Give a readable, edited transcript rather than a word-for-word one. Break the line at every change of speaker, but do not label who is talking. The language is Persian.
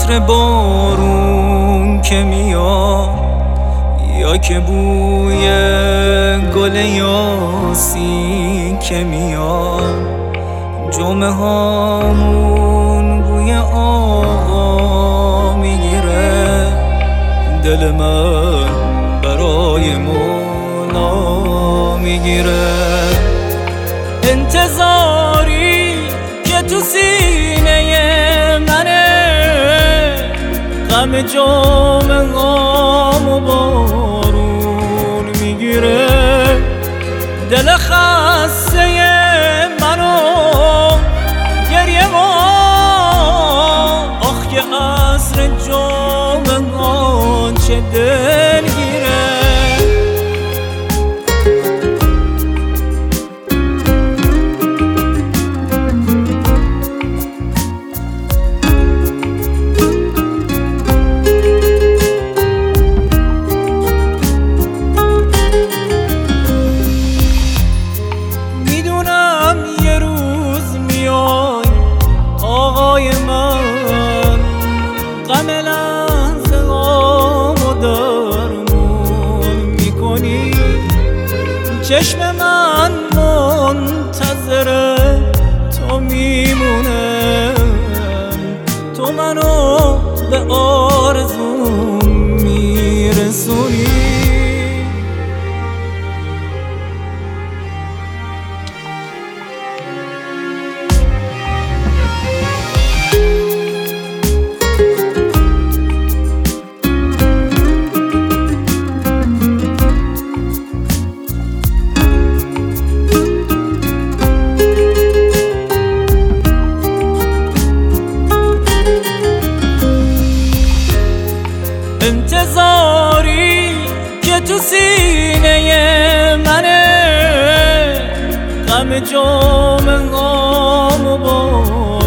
عطر بارون که میاد یا که بوی گل یاسی که میاد، جمعه هامون بوی آقا میگیره، دل من برای مولا میگیره. انتظاری که تو سینه منه، غم جمعه هامو بارون میگیره، دل خسته منو گریه ما، آخ که عصر جمعه ها چه دلگیره. غم لحظه هامو درمون میکنی، چشم من منتظره تو میمونه، تو منو به آرزوم میرسونی. انتظاری که تو سینه منه، غم جمعه هامو